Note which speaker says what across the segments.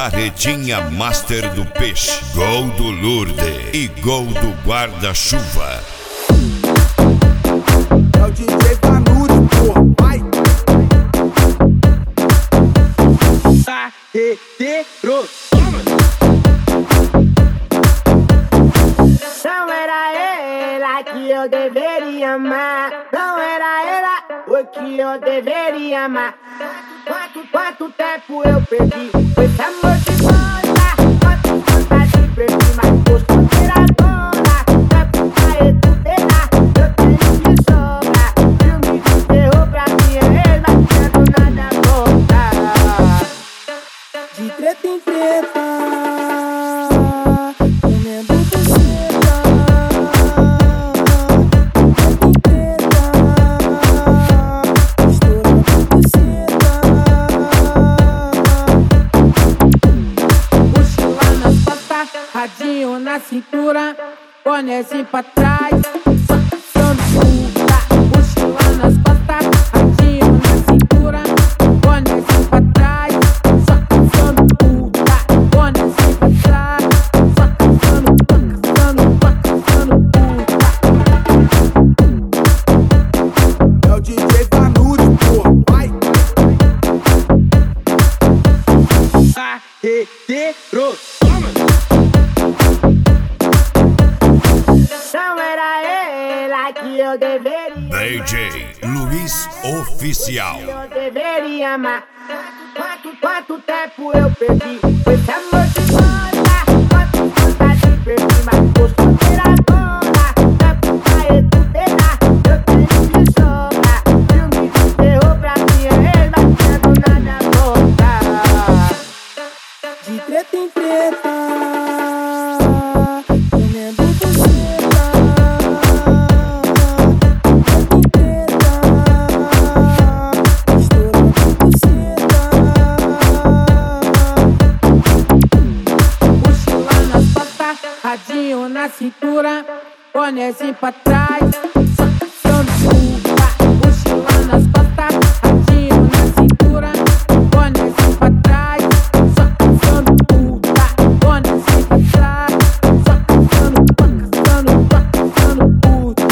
Speaker 1: Carretinha Master do Peixe, gol do Lourdes e gol do guarda-chuva.
Speaker 2: É o DJ Vanucci, pô, vai! Carreteiro!
Speaker 3: Não era ela que eu deveria amar. Não era ela o que eu deveria amar. Quanto tempo eu perdi com esse amor de volta. Quanto vontade perdi, mas gostou de ser a dona. Tempo pra recuperar, eu tenho de sobra. Filme de terror pra minha ex, mas quero nada voltar.
Speaker 4: De treta em treta, comendo buceta.
Speaker 3: Radinho na cintura, bonézinho pra trás, socando puta. Mochila nas costas, radinho na cintura, bonézinho pra trás, socando puta. Bonézinho pra trás, socando puta.
Speaker 2: É o DJ Vanucci, pô, vai! Carreteiro!
Speaker 3: Não era ela que eu deveria.
Speaker 1: DJ Luiz Oficial.
Speaker 3: Eu deveria amar. Quanto tempo eu perdi com esse amor de volta. Quanto vontade perdi, mas gostou de ser a dona. Tempo pra recuperar, eu tenho de sobra. Filme de terror pra minha ex, mas quero nada voltar.
Speaker 4: De treta em treta, comendo buceta.
Speaker 3: Radinho na cintura, bonézinho pra trás, socando puta. Mochila nas costas, radinho na cintura, bonézinho pra trás, socando puta. Bonézinho pra trás, socando puta.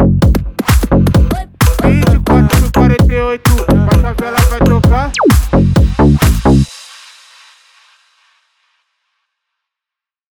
Speaker 2: 24 no 48, pra favela vai tocar.